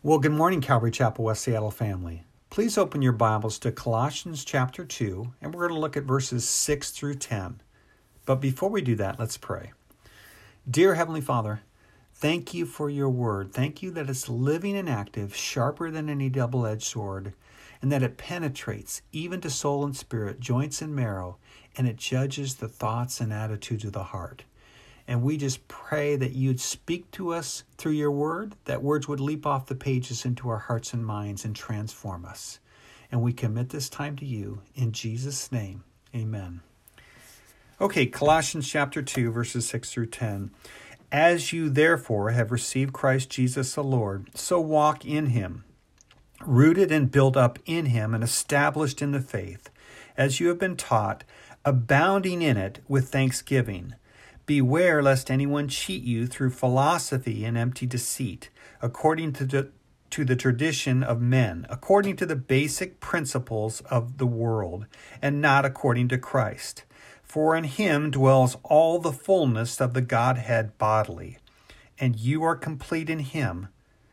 Well, good morning, Calvary Chapel, West Seattle family. Please open your Bibles to Colossians chapter 2, and we're going to look at verses 6 through 10. But before we do that, let's pray. Dear Heavenly Father, thank you for your word. Thank you that it's living and active, sharper than any double-edged sword, and that it penetrates even to soul and spirit, joints and marrow, and it judges the thoughts and attitudes of the heart. And we just pray that you'd speak to us through your word, that words would leap off the pages into our hearts and minds and transform us. And we commit this time to you in Jesus' name. Amen. Okay, Colossians chapter 2, verses 6 through 10. As you therefore have received Christ Jesus the Lord, so walk in him, rooted and built up in him and established in the faith, as you have been taught, abounding in it with thanksgiving. Beware lest anyone cheat you through philosophy and empty deceit, according to the tradition of men, according to the basic principles of the world, and not according to Christ. For in him dwells all the fullness of the Godhead bodily, and you are complete in him,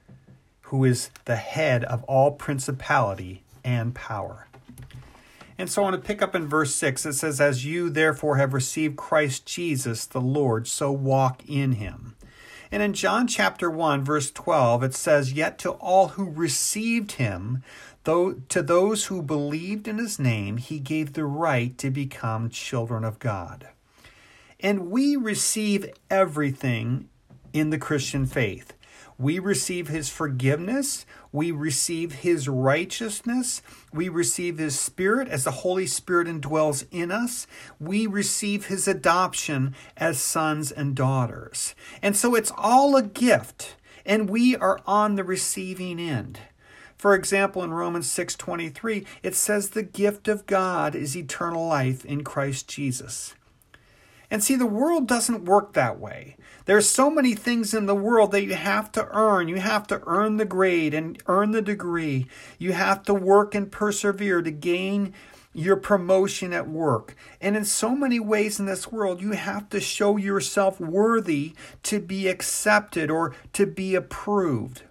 who is the head of all principality and power. And so I want to pick up in verse 6. It says, as you therefore have received Christ Jesus the Lord, so walk in him. And in John chapter 1, verse 12, it says, yet to all who received him, to those who believed in his name, he gave the right to become children of God. And we receive everything in the Christian faith. We receive his forgiveness. We receive his righteousness. We receive his Spirit as the Holy Spirit indwells in us. We receive his adoption as sons and daughters. And so it's all a gift, and we are on the receiving end. For example, in Romans 6:23, it says the gift of God is eternal life in Christ Jesus. And see, the world doesn't work that way. There's so many things in the world that you have to earn. You have to earn the grade and earn the degree. You have to work and persevere to gain your promotion at work. And in so many ways in this world, you have to show yourself worthy to be accepted or to be approved.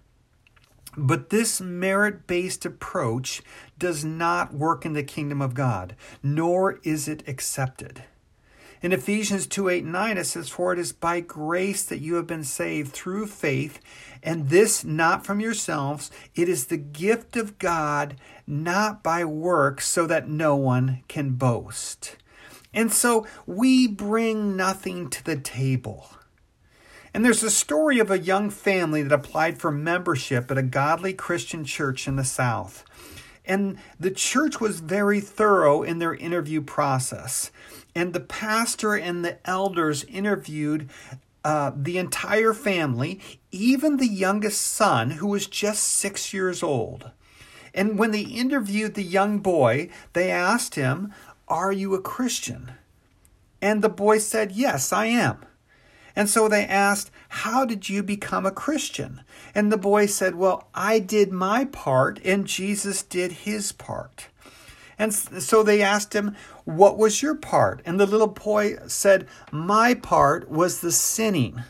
But this merit-based approach does not work in the kingdom of God, nor is it accepted. In Ephesians 2:8-9, it says, for it is by grace that you have been saved through faith, and this not from yourselves. It is the gift of God, not by works, so that no one can boast. And so we bring nothing to the table. And there's a story of a young family that applied for membership at a godly Christian church in the South. And the church was very thorough in their interview process. And the pastor and the elders interviewed the entire family, even the youngest son, who was just 6 years old. And when they interviewed the young boy, they asked him, are you a Christian? And the boy said, yes, I am. And so they asked, how did you become a Christian? And the boy said, well, I did my part and Jesus did his part. And so they asked him, what was your part? And the little boy said, my part was the sinning.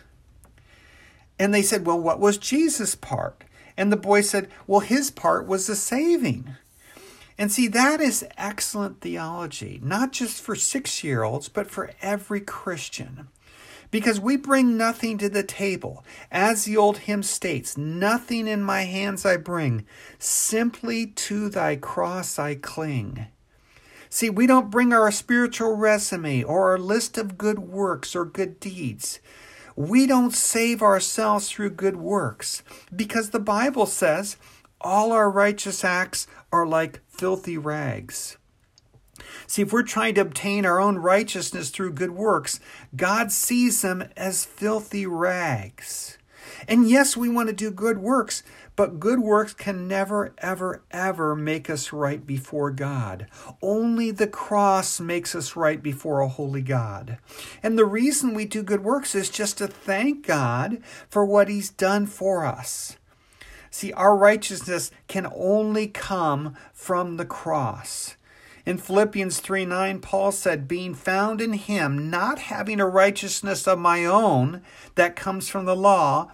And they said, well, what was Jesus' part? And the boy said, well, his part was the saving. And see, that is excellent theology, not just for 6-year-olds, but for every Christian. Because we bring nothing to the table. As the old hymn states, nothing in my hands I bring, simply to thy cross I cling. See, we don't bring our spiritual resume or our list of good works or good deeds. We don't save ourselves through good works, because the Bible says all our righteous acts are like filthy rags. See, if we're trying to obtain our own righteousness through good works, God sees them as filthy rags. And yes, we want to do good works, but good works can never, ever, ever make us right before God. Only the cross makes us right before a holy God. And the reason we do good works is just to thank God for what he's done for us. See, our righteousness can only come from the cross. In Philippians 3:9, Paul said, being found in him, not having a righteousness of my own that comes from the law,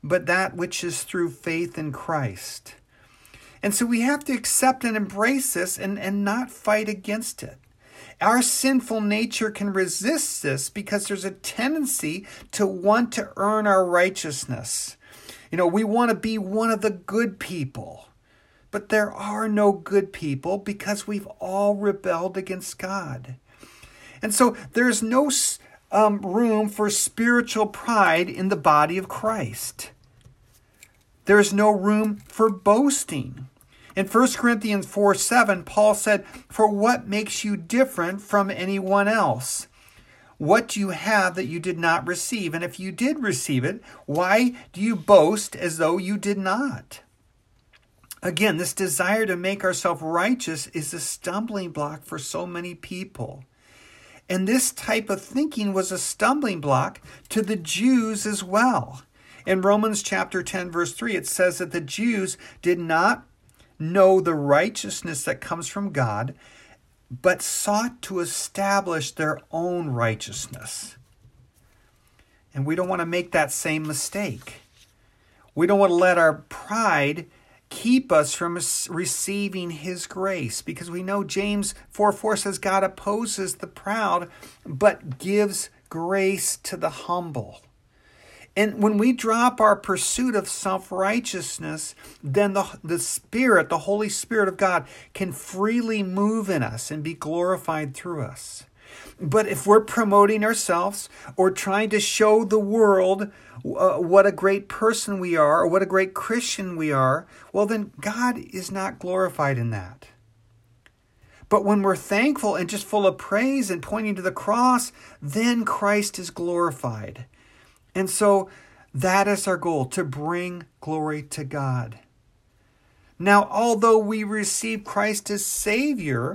but that which is through faith in Christ. And so we have to accept and embrace this and not fight against it. Our sinful nature can resist this because there's a tendency to want to earn our righteousness. We want to be one of the good people. But there are no good people because we've all rebelled against God. And so there's no room for spiritual pride in the body of Christ. There's no room for boasting. In 1 Corinthians 4:7, Paul said, "For what makes you different from anyone else? What do you have that you did not receive? And if you did receive it, why do you boast as though you did not?" Again, this desire to make ourselves righteous is a stumbling block for so many people. And this type of thinking was a stumbling block to the Jews as well. In Romans chapter 10, verse 3, it says that the Jews did not know the righteousness that comes from God, but sought to establish their own righteousness. And we don't want to make that same mistake. We don't want to let our pride keep us from receiving His grace, because we know James 4:4 says God opposes the proud, but gives grace to the humble. And when we drop our pursuit of self-righteousness, then the Spirit, the Holy Spirit of God, can freely move in us and be glorified through us. But if we're promoting ourselves or trying to show the world what a great person we are or what a great Christian we are, well, then God is not glorified in that. But when we're thankful and just full of praise and pointing to the cross, then Christ is glorified. And so that is our goal, to bring glory to God. Now, although we receive Christ as Savior,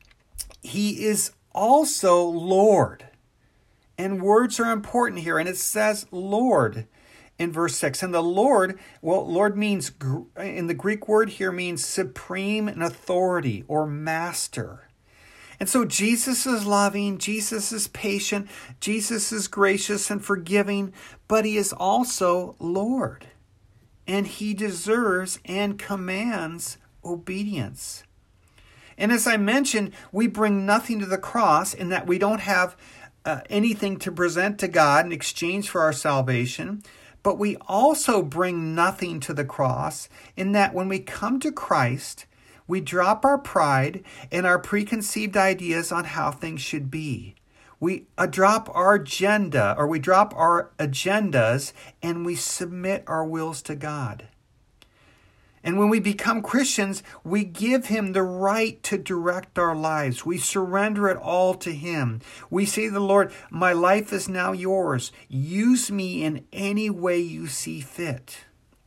He is also Lord. And words are important here. And it says Lord in verse 6. And the Lord, Lord means, in the Greek word here, means supreme in authority or master. And so Jesus is loving, Jesus is patient, Jesus is gracious and forgiving, but He is also Lord. And He deserves and commands obedience. And as I mentioned, we bring nothing to the cross in that we don't have anything to present to God in exchange for our salvation. But we also bring nothing to the cross in that when we come to Christ, we drop our pride and our preconceived ideas on how things should be. We drop our agenda, or we drop our agendas, and we submit our wills to God. And when we become Christians, we give Him the right to direct our lives. We surrender it all to Him. We say to the Lord, "My life is now yours. Use me in any way you see fit."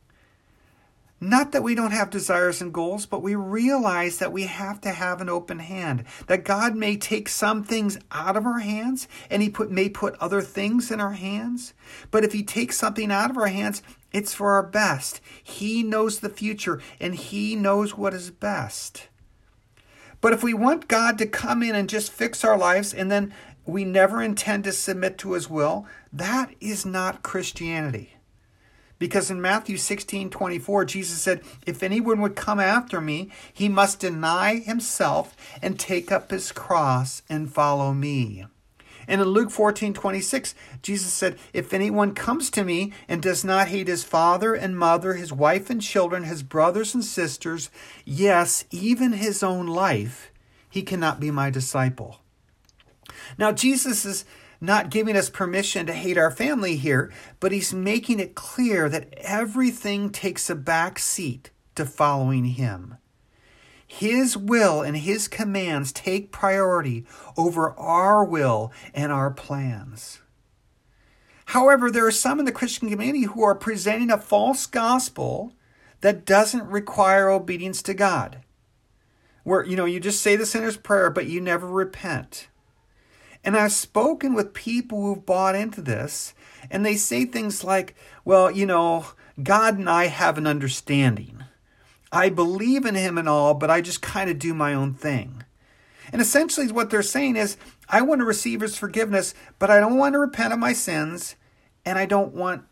Not that we don't have desires and goals, but we realize that we have to have an open hand. That God may take some things out of our hands, and He may put other things in our hands. But if He takes something out of our hands, it's for our best. He knows the future, and He knows what is best. But if we want God to come in and just fix our lives, and then we never intend to submit to His will, that is not Christianity. Because in Matthew 16:24, Jesus said, "If anyone would come after me, he must deny himself and take up his cross and follow me." And in Luke 14:26, Jesus said, "If anyone comes to me and does not hate his father and mother, his wife and children, his brothers and sisters, yes, even his own life, he cannot be my disciple." Now, Jesus is not giving us permission to hate our family here, but He's making it clear that everything takes a back seat to following Him. His will and His commands take priority over our will and our plans. However, there are some in the Christian community who are presenting a false gospel that doesn't require obedience to God. Where, you just say the sinner's prayer, but you never repent. And I've spoken with people who've bought into this, and they say things like, "Well, God and I have an understanding. I believe in Him and all, but I just kind of do my own thing." And essentially what they're saying is, I want to receive His forgiveness, but I don't want to repent of my sins, and I don't want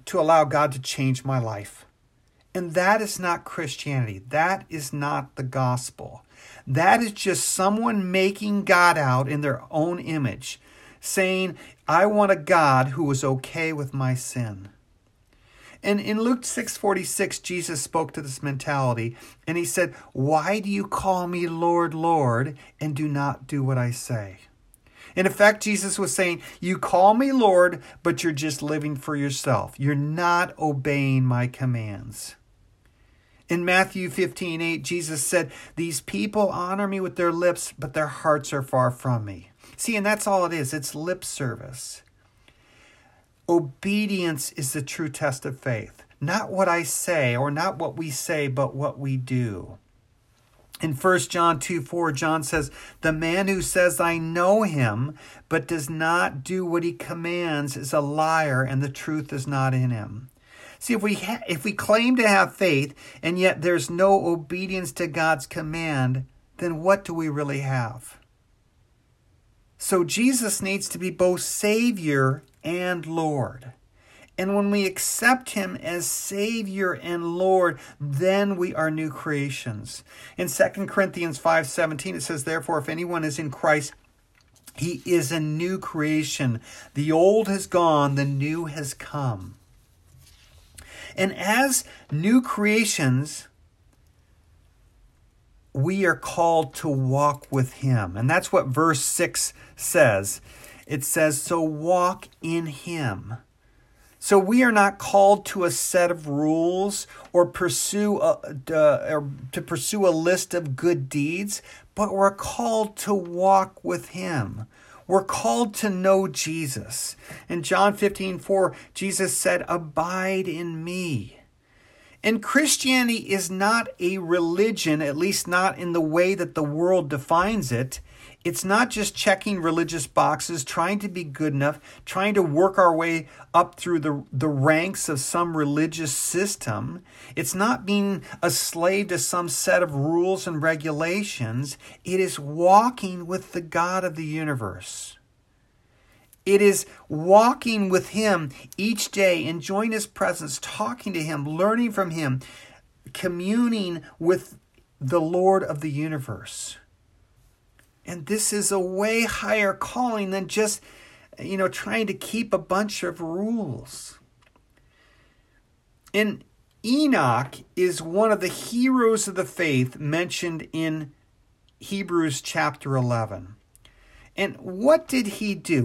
to allow God to change my life. And that is not Christianity. That is not the gospel. That is just someone making God out in their own image, saying, I want a God who is okay with my sin. And in Luke 6:46, Jesus spoke to this mentality, and he said, why do you call me Lord, Lord, and do not do what I say? In effect, Jesus was saying, you call me Lord, but you're just living for yourself. You're not obeying my commands. In Matthew 15:8, Jesus said, these people honor me with their lips, but their hearts are far from me. See, and that's all it is. It's lip service. Obedience is the true test of faith. Not what I say, or not what we say, but what we do. In 1 John 2:4, John says, the man who says, I know him, but does not do what he commands is a liar, and the truth is not in him. See, if we claim to have faith, and yet there's no obedience to God's command, then what do we really have? So Jesus needs to be both Savior and Lord. And when we accept him as Savior and Lord, then we are new creations. In 2 Corinthians 5:17, it says, therefore, if anyone is in Christ, he is a new creation. The old has gone, the new has come. And as new creations, we are called to walk with him. And that's what verse 6 says. It says, so walk in him. So we are not called to a set of rules or to pursue a list of good deeds, but we're called to walk with him. We're called to know Jesus. In John 15:4, Jesus said, abide in me. And Christianity is not a religion, at least not in the way that the world defines it. It's not just checking religious boxes, trying to be good enough, trying to work our way up through the ranks of some religious system. It's not being a slave to some set of rules and regulations. It is walking with the God of the universe. It is walking with him each day, enjoying his presence, talking to him, learning from him, communing with the Lord of the universe. And this is a way higher calling than just, trying to keep a bunch of rules. And Enoch is one of the heroes of the faith mentioned in Hebrews chapter 11. And what did he do?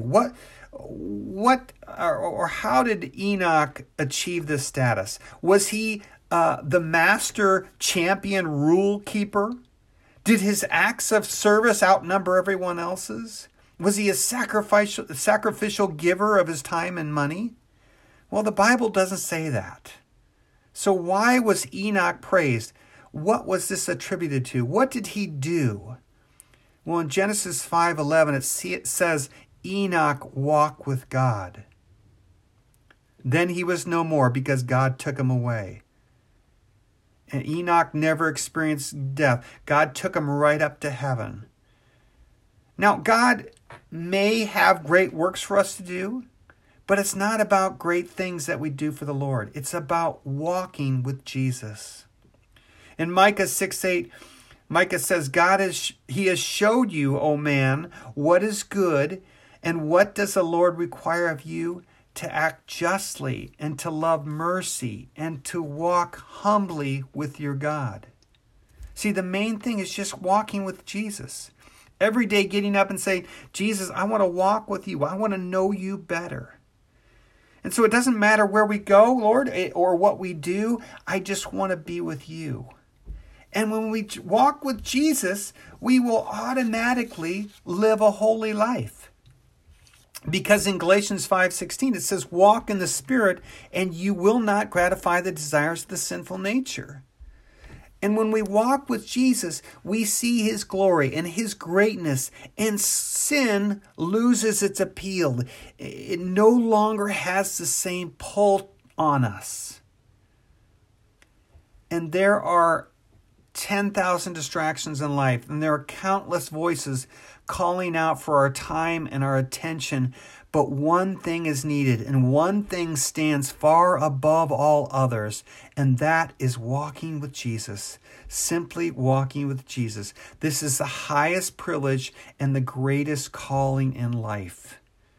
How did Enoch achieve this status? Was he the master champion rule keeper? Did his acts of service outnumber everyone else's? Was he a sacrificial giver of his time and money? Well, the Bible doesn't say that. So why was Enoch praised? What was this attributed to? What did he do? Well, in Genesis 5:11, it says, Enoch walked with God. Then he was no more because God took him away. And Enoch never experienced death. God took him right up to heaven. Now, God may have great works for us to do, but it's not about great things that we do for the Lord. It's about walking with Jesus. In Micah 6:8, Micah says, He has showed you, O man, what is good, and what does the Lord require of you? To act justly, and to love mercy, and to walk humbly with your God. See, the main thing is just walking with Jesus. Every day getting up and saying, Jesus, I want to walk with you. I want to know you better. And so it doesn't matter where we go, Lord, or what we do. I just want to be with you. And when we walk with Jesus, we will automatically live a holy life. Because in Galatians 5:16, it says, walk in the Spirit, and you will not gratify the desires of the sinful nature. And when we walk with Jesus, we see his glory and his greatness, and sin loses its appeal. It no longer has the same pull on us. And there are 10,000 distractions in life, and there are countless voices calling out for our time and our attention. But one thing is needed, and one thing stands far above all others, and that is walking with Jesus. Simply walking with Jesus. This is the highest privilege and the greatest calling in life.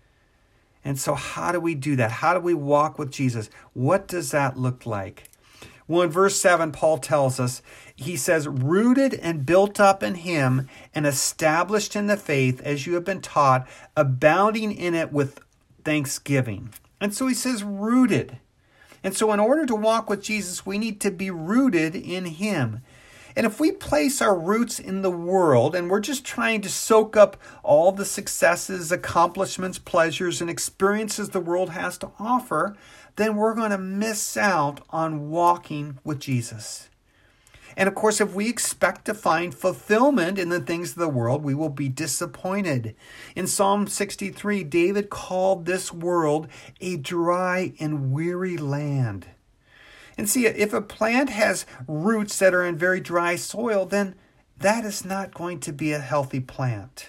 And so how do we do that? How do we walk with Jesus? What does that look like? Well, in verse 7, Paul tells us, he says, rooted and built up in him and established in the faith as you have been taught, abounding in it with thanksgiving. And so he says rooted. And so in order to walk with Jesus, we need to be rooted in him. And if we place our roots in the world and we're just trying to soak up all the successes, accomplishments, pleasures, and experiences the world has to offer, then we're going to miss out on walking with Jesus. And of course, if we expect to find fulfillment in the things of the world, we will be disappointed. In Psalm 63, David called this world a dry and weary land. And see, if a plant has roots that are in very dry soil, then that is not going to be a healthy plant.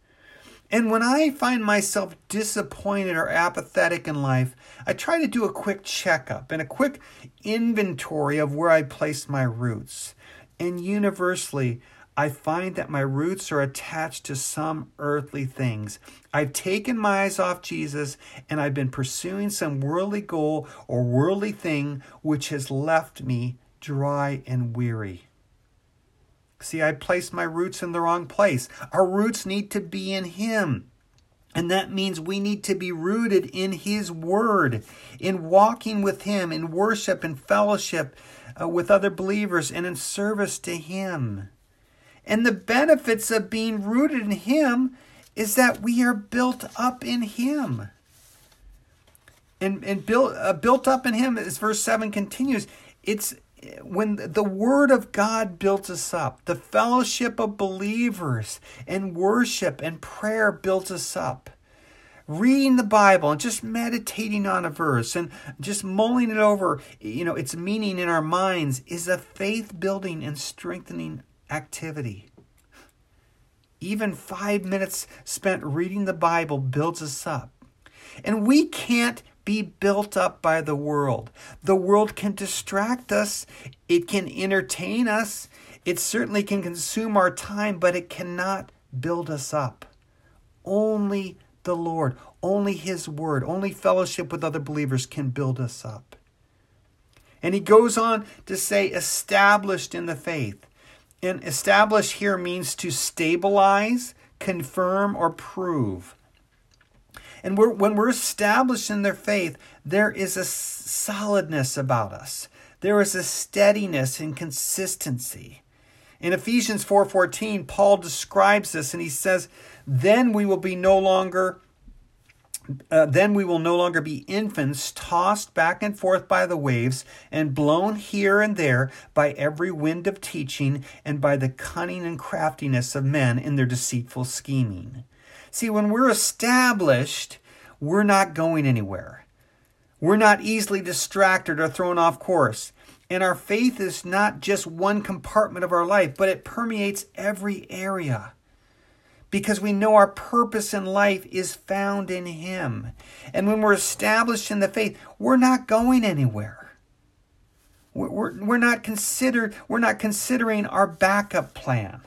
And when I find myself disappointed or apathetic in life, I try to do a quick checkup and a quick inventory of where I place my roots. And universally, I find that my roots are attached to some earthly things. I've taken my eyes off Jesus, and I've been pursuing some worldly goal or worldly thing which has left me dry and weary. See, I placed my roots in the wrong place. Our roots need to be in him. And that means we need to be rooted in his word, in walking with him, in worship and fellowship with other believers, and in service to him. And the benefits of being rooted in him is that we are built up in him. And built up in him, as verse 7 continues, it's when the word of God builds us up, the fellowship of believers and worship and prayer builds us up. Reading the Bible and just meditating on a verse and just mulling it over, its meaning in our minds is a faith-building and strengthening activity. Even 5 minutes spent reading the Bible builds us up. And we can't be built up by the world. The world can distract us. It can entertain us. It certainly can consume our time, but it cannot build us up. Only the Lord, only his word, only fellowship with other believers can build us up. And he goes on to say, established in the faith. And establish here means to stabilize, confirm, or prove. And when we're established in their faith, there is a solidness about us. There is a steadiness and consistency. In Ephesians 4:14, Paul describes this, and he says, Then we will no longer be infants tossed back and forth by the waves and blown here and there by every wind of teaching and by the cunning and craftiness of men in their deceitful scheming. See, when we're established, we're not going anywhere. We're not easily distracted or thrown off course. And our faith is not just one compartment of our life, but it permeates every area. Because we know our purpose in life is found in him. And when we're established in the faith, we're not going anywhere. We're not considering our backup plan.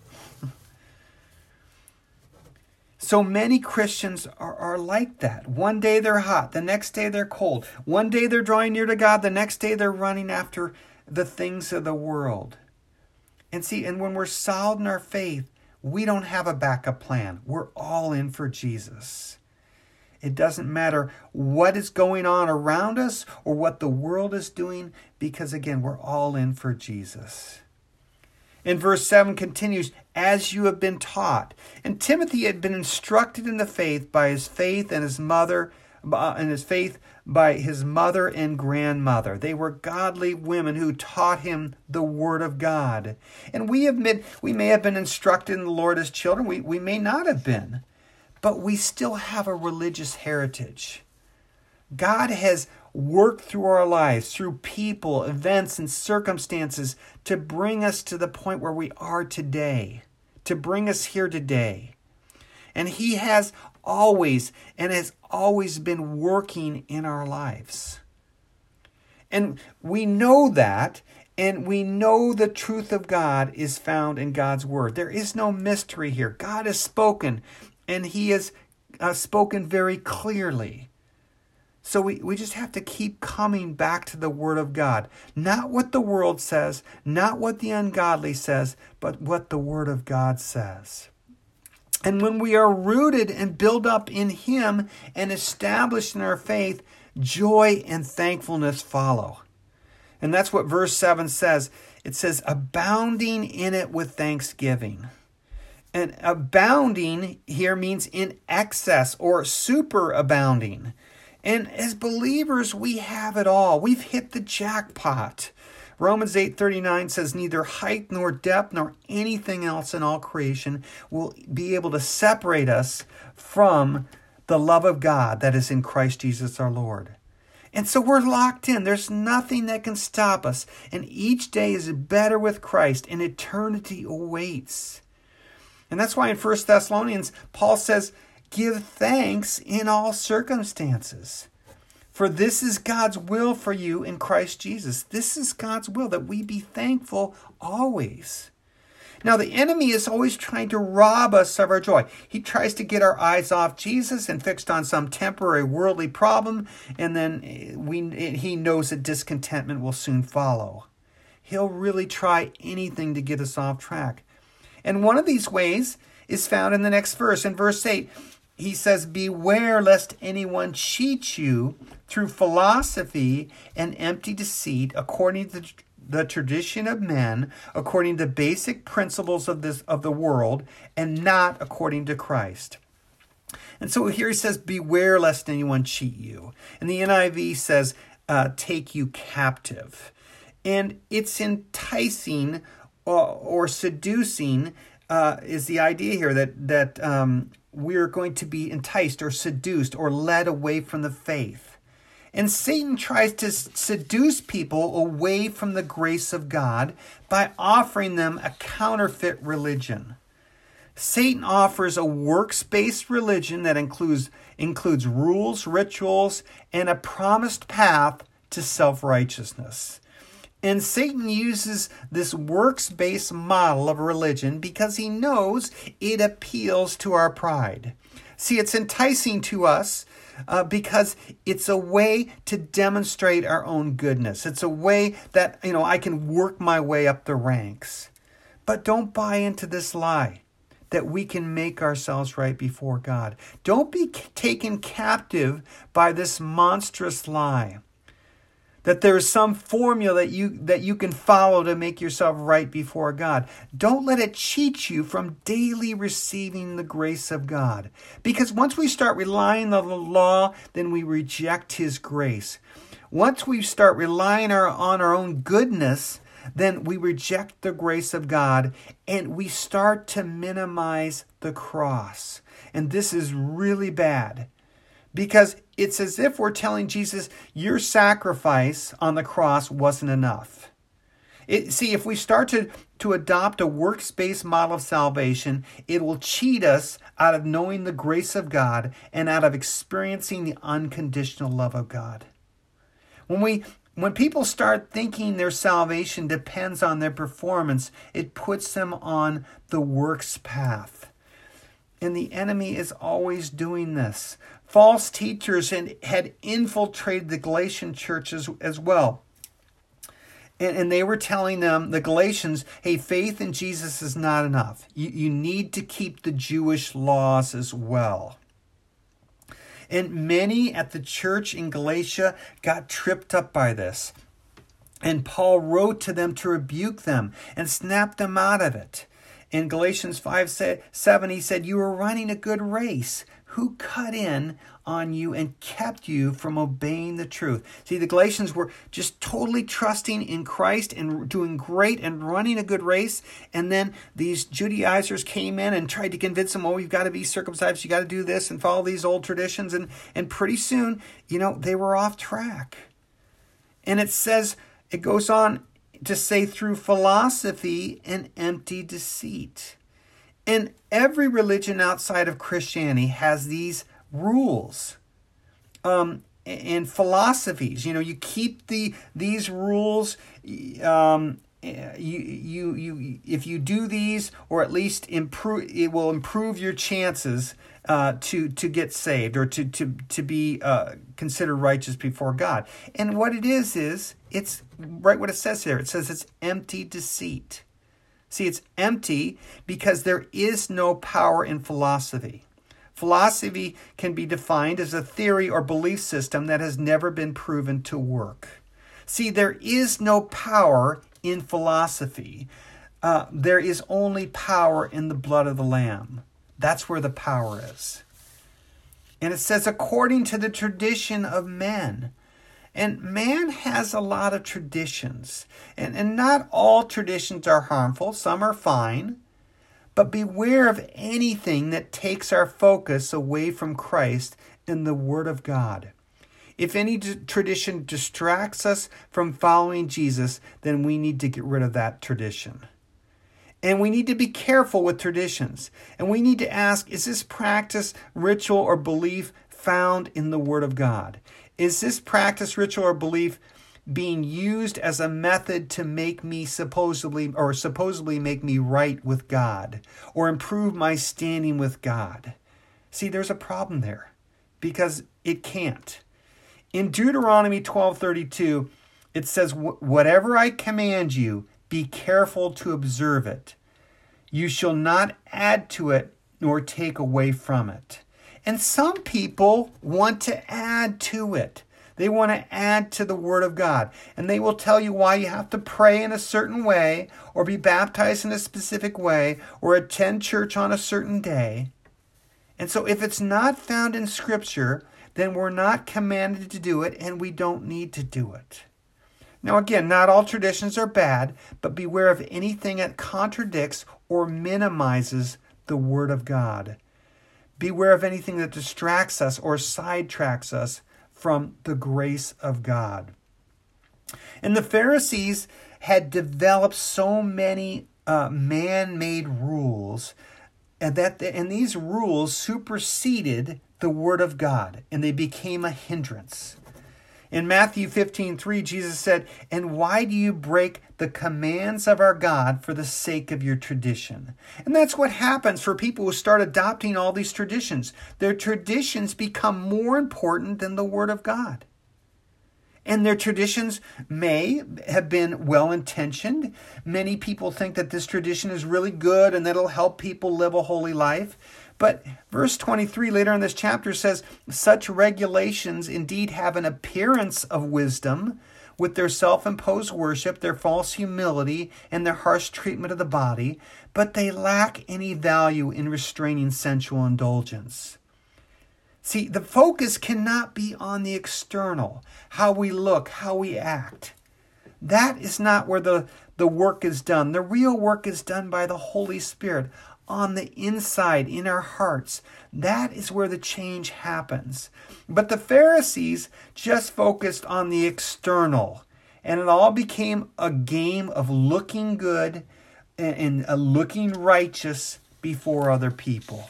So many Christians are like that. One day they're hot, the next day they're cold. One day they're drawing near to God, the next day they're running after the things of the world. And when we're solid in our faith, we don't have a backup plan. We're all in for Jesus. It doesn't matter what is going on around us or what the world is doing, because again, we're all in for Jesus. And verse 7 continues, as you have been taught. And Timothy had been instructed in the faith by his faith and his mother, by his mother and grandmother. They were godly women who taught him the word of God. And we may have been instructed in the Lord as children. We may not have been. But we still have a religious heritage. God has worked through our lives, through people, events, and circumstances to bring us to the point where we are today, to bring us here today. And He has always been working in our lives. And we know that, and we know the truth of God is found in God's Word. There is no mystery here. God has spoken, and He has spoken very clearly. So we just have to keep coming back to the Word of God. Not what the world says, not what the ungodly says, but what the Word of God says. And when we are rooted and built up in Him and established in our faith, joy and thankfulness follow. And that's what verse 7 says. It says, abounding in it with thanksgiving. And abounding here means in excess or superabounding. And as believers, we have it all. We've hit the jackpot. Romans 8:39 says, neither height nor depth nor anything else in all creation will be able to separate us from the love of God that is in Christ Jesus our Lord. And so we're locked in. There's nothing that can stop us. And each day is better with Christ, and eternity awaits. And that's why in 1 Thessalonians, Paul says, give thanks in all circumstances. For this is God's will for you in Christ Jesus. This is God's will, that we be thankful always. Now, the enemy is always trying to rob us of our joy. He tries to get our eyes off Jesus and fixed on some temporary worldly problem, and then he knows that discontentment will soon follow. He'll really try anything to get us off track. And one of these ways is found in the next verse. In verse 8, he says, beware lest anyone cheat you through philosophy and empty deceit, according to the tradition of men, according to basic principles of the world, and not according to Christ. And so here he says, beware lest anyone cheat you. And the NIV says, take you captive. And it's enticing or seducing is the idea here that we're going to be enticed or seduced or led away from the faith. And Satan tries to seduce people away from the grace of God by offering them a counterfeit religion. Satan offers a works-based religion that includes rules, rituals, and a promised path to self-righteousness. And Satan uses this works-based model of religion because he knows it appeals to our pride. See, it's enticing to us because it's a way to demonstrate our own goodness. It's a way that, I can work my way up the ranks. But don't buy into this lie that we can make ourselves right before God. Don't be taken captive by this monstrous lie that there is some formula that you can follow to make yourself right before God. Don't let it cheat you from daily receiving the grace of God. Because once we start relying on the law, then we reject His grace. Once we start relying on our own goodness, then we reject the grace of God and we start to minimize the cross. And this is really bad. Because it's as if we're telling Jesus, your sacrifice on the cross wasn't enough. If we start to adopt a works-based model of salvation, it will cheat us out of knowing the grace of God and out of experiencing the unconditional love of God. When people start thinking their salvation depends on their performance, it puts them on the works path. And the enemy is always doing this. False teachers had infiltrated the Galatian churches as well. And they were telling them, the Galatians, hey, faith in Jesus is not enough. You need to keep the Jewish laws as well. And many at the church in Galatia got tripped up by this. And Paul wrote to them to rebuke them and snap them out of it. In Galatians 5:7, he said, you are running a good race. Who cut in on you and kept you from obeying the truth. See, the Galatians were just totally trusting in Christ and doing great and running a good race. And then these Judaizers came in and tried to convince them, oh, you've got to be circumcised, you got to do this and follow these old traditions. And pretty soon, they were off track. And it goes on to say through philosophy and empty deceit. And every religion outside of Christianity has these rules and philosophies. You keep these rules. You if you do these, or at least improve, it will improve your chances to get saved, or to be considered righteous before God. And what it is it's right what it says here. It says it's empty deceit. See, it's empty because there is no power in philosophy. Philosophy can be defined as a theory or belief system that has never been proven to work. See, there is no power in philosophy. There is only power in the blood of the Lamb. That's where the power is. And it says, according to the tradition of men. And man has a lot of traditions. And not all traditions are harmful. Some are fine. But beware of anything that takes our focus away from Christ and the Word of God. If any tradition distracts us from following Jesus, then we need to get rid of that tradition. And we need to be careful with traditions. And we need to ask, is this practice, ritual, or belief found in the Word of God? Is this practice, ritual, or belief being used as a method to make me supposedly make me right with God, or improve my standing with God? See, there's a problem there, because it can't. In Deuteronomy 12:32, it says, whatever I command you, be careful to observe it. You shall not add to it nor take away from it. And some people want to add to it. They want to add to the Word of God. And they will tell you why you have to pray in a certain way, or be baptized in a specific way, or attend church on a certain day. And so if it's not found in Scripture, then we're not commanded to do it, and we don't need to do it. Now again, not all traditions are bad, but beware of anything that contradicts or minimizes the Word of God. Beware of anything that distracts us or sidetracks us from the grace of God. And the Pharisees had developed so many man-made rules, and these rules superseded the Word of God, and they became a hindrance. In Matthew 15:3, Jesus said, "And why do you break the commands of our God for the sake of your tradition?" And that's what happens for people who start adopting all these traditions. Their traditions become more important than the Word of God. And their traditions may have been well-intentioned. Many people think that this tradition is really good and that it'll help people live a holy life. But verse 23 later in this chapter says, such regulations indeed have an appearance of wisdom with their self-imposed worship, their false humility, and their harsh treatment of the body, but they lack any value in restraining sensual indulgence. See, the focus cannot be on the external, how we look, how we act. That is not where the work is done. The real work is done by the Holy Spirit on the inside, in our hearts. That is where the change happens. But the Pharisees just focused on the external, and it all became a game of looking good and looking righteous before other people.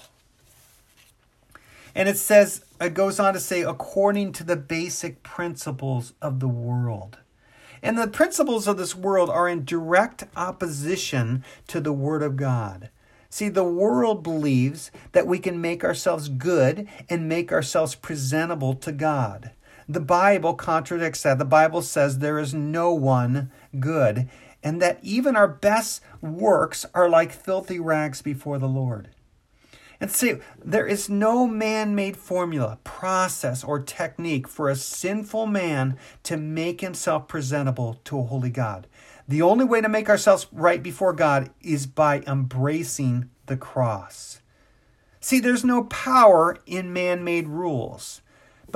And it goes on to say, according to the basic principles of the world. And the principles of this world are in direct opposition to the Word of God. See, the world believes that we can make ourselves good and make ourselves presentable to God. The Bible contradicts that. The Bible says there is no one good, and that even our best works are like filthy rags before the Lord. And see, there is no man-made formula, process, or technique for a sinful man to make himself presentable to a holy God. The only way to make ourselves right before God is by embracing the cross. See, there's no power in man-made rules.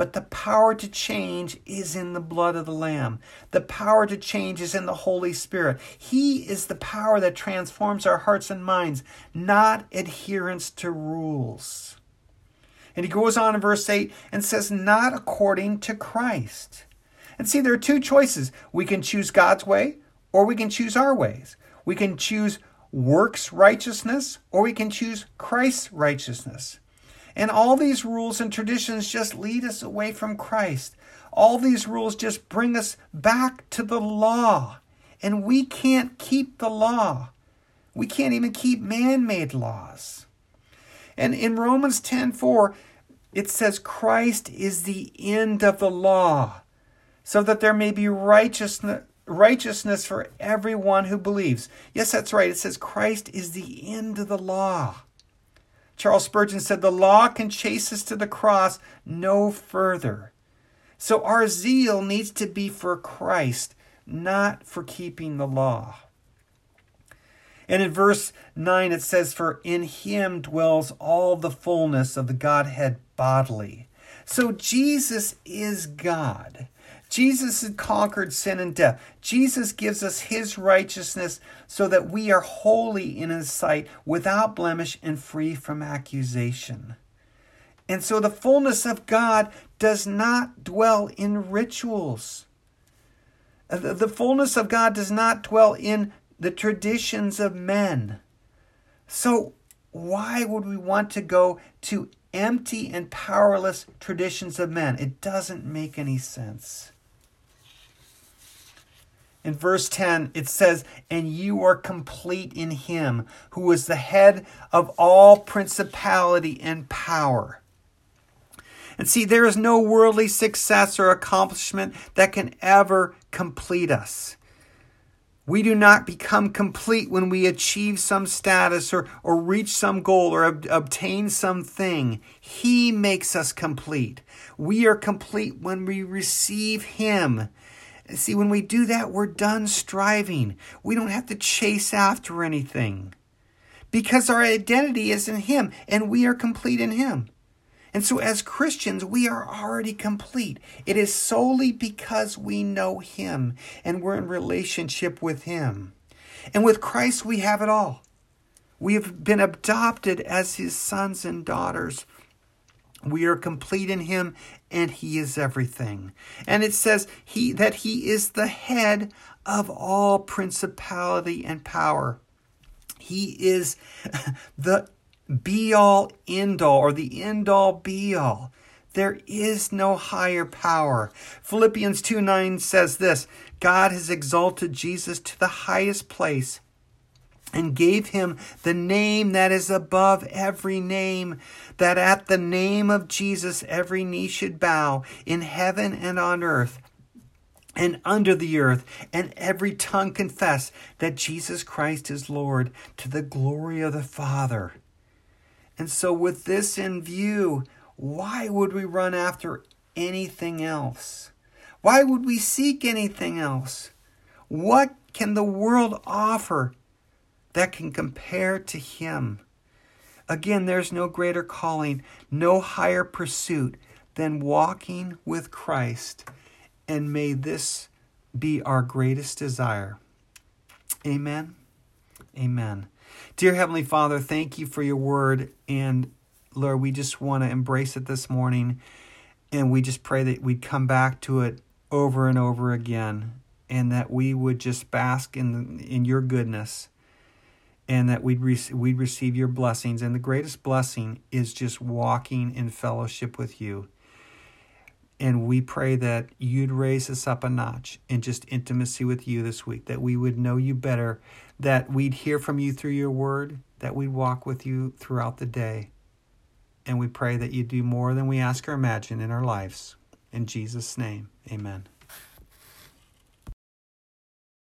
but the power to change is in the blood of the Lamb. The power to change is in the Holy Spirit. He is the power that transforms our hearts and minds, not adherence to rules. And he goes on in verse 8 and says, not according to Christ. And see, there are two choices. We can choose God's way, or we can choose our ways. We can choose works righteousness, or we can choose Christ's righteousness. And all these rules and traditions just lead us away from Christ. All these rules just bring us back to the law. And we can't keep the law. We can't even keep man-made laws. And in Romans 10:4, it says, Christ is the end of the law, so that there may be righteousness for everyone who believes. Yes, that's right. It says Christ is the end of the law. Charles Spurgeon said, the law can chase us to the cross no further. So our zeal needs to be for Christ, not for keeping the law. And in verse 9 it says, for in him dwells all the fullness of the Godhead bodily. So Jesus is God. Jesus had conquered sin and death. Jesus gives us his righteousness so that we are holy in his sight, without blemish and free from accusation. And so the fullness of God does not dwell in rituals. The fullness of God does not dwell in the traditions of men. So why would we want to go to empty and powerless traditions of men? It doesn't make any sense. In verse 10, it says, and you are complete in him, who is the head of all principality and power. And see, there is no worldly success or accomplishment that can ever complete us. We do not become complete when we achieve some status or reach some goal or obtain something. He makes us complete. We are complete when we receive him. See, when we do that, we're done striving. We don't have to chase after anything, because our identity is in him and we are complete in him. And so as Christians, we are already complete. It is solely because we know him and we're in relationship with him. And with Christ, we have it all. We have been adopted as his sons and daughters. We are complete in him, and he is everything. And it says that he is the head of all principality and power. He is the be-all, end-all, or the end-all, be-all. There is no higher power. Philippians 2:9 says this, God has exalted Jesus to the highest place and gave him the name that is above every name, that at the name of Jesus every knee should bow, in heaven and on earth and under the earth, and every tongue confess that Jesus Christ is Lord, to the glory of the Father. And so with this in view, why would we run after anything else? Why would we seek anything else? What can the world offer that can compare to him? Again, there's no greater calling, no higher pursuit than walking with Christ. And may this be our greatest desire. Amen. Amen. Dear Heavenly Father, thank you for your word. And Lord, we just want to embrace it this morning. And we just pray that we'd come back to it over and over again. And that we would just bask in your goodness. And that we'd receive your blessings. And the greatest blessing is just walking in fellowship with you. And we pray that you'd raise us up a notch in just intimacy with you this week, that we would know you better, that we'd hear from you through your word, that we'd walk with you throughout the day. And we pray that you do more than we ask or imagine in our lives. In Jesus' name, amen.